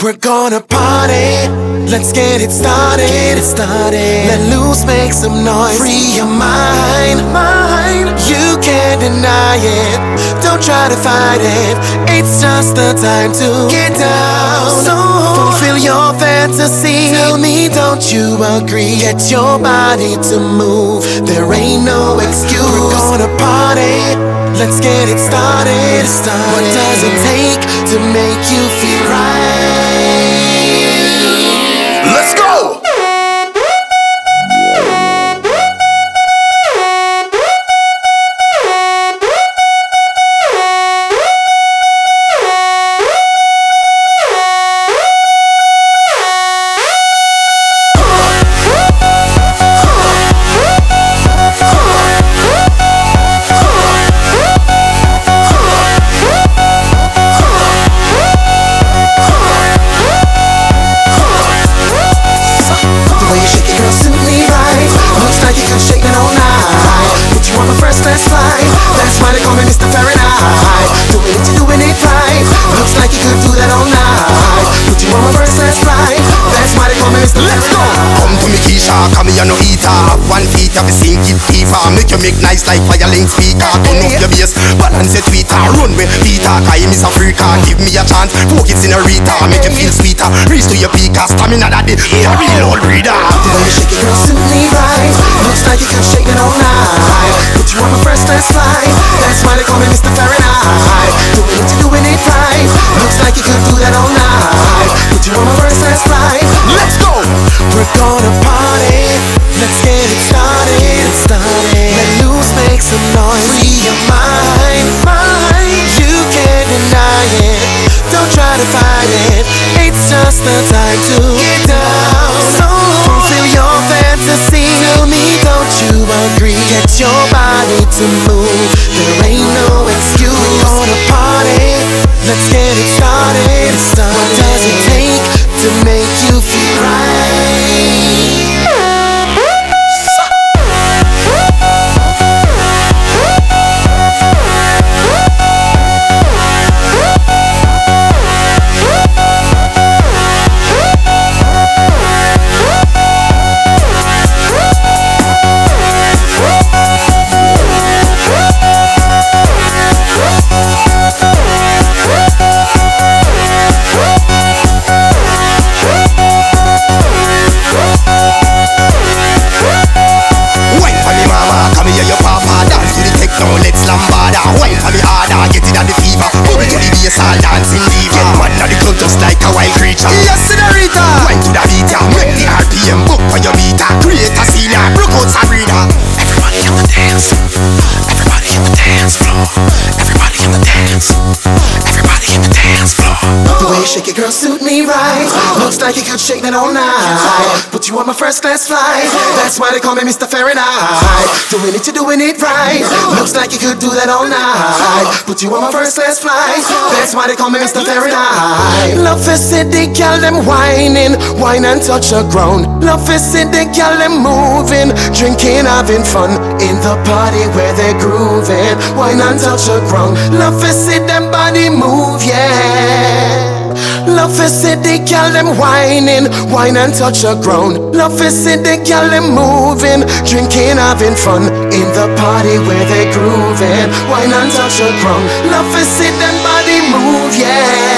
We're gonna party, let's get it started. Let loose, make some noise. Free your mind. You can't deny it. Don't try to fight it. It's just the time to get down. So fulfill your fantasy. Tell me, don't you agree? Get your body to move. There ain't no excuse. We're gonna party, let's get it started. What does it take to make you feel right? Let's go! That's fine. That's why they call me Mr. Fahrenheit. Doing it right. Looks like you could do that all night. Put you on my first class flight. That's why they call me Mr. Let's go! Come to me Keisha, come here no eater. Have 1 feet, have a sink it deeper. Make you make nice like fire link speaker. Turn up your bass, balance your tweeter. Run with Peter, cause Miss Africa. Give me a chance, focus in a Rita. Make you feel sweeter, reach to your peak. Stamina that day, a real old reader. The way you shake it, girl, suit me right. Looks like you can shake it all night. Put you on my first class flight. That's why they call me Mr. Fahrenheit. Doing it right. Looks like you could do that all night. Put you on my first class flight. Let's go! We're gonna party, let's get it started. Let loose, make some noise. Free your mind. You can't deny it. Don't try to fight it. It's just the time to get down. So fulfill your fantasy. Tell me, don't you agree? Get your body to move. There ain't no excuse. We're gonna party, let's get it started. What does it take to make you feel right? Let's lambada, wine for me harder, get it at the fever. Bubble to the bass, all dancing diva. Get man at the club just like a wild creature. Yes, senorita. Wine to the beat, make the RPM book for your meter. Create a scene, broke out Sabrina. Everybody on the dance. Everybody on the dance floor. Everybody on the dance. Everybody on the dance floor. The way you shake it, girl, suit me right. Looks like you could shake that all night. Put you on my first class flight. That's why they call me Mr. Fahrenheit. Doing it right. Looks like you could do that all night. Put you on my first class flight. That's why they call me Mr. Fahrenheit. Love is it, they call them whining. Wine and touch the ground. Love is it, they call them moving. Drinking, having fun. In the party where they're grooving. Wine and touch the ground. Love is it, them body move, yeah. Love is it, they call them whining. Wine and touch the ground. Love is it, they call them moving. Drinking, having fun. In the party where they're grooving. Wine and touch the ground. Love is it, them body move, yeah.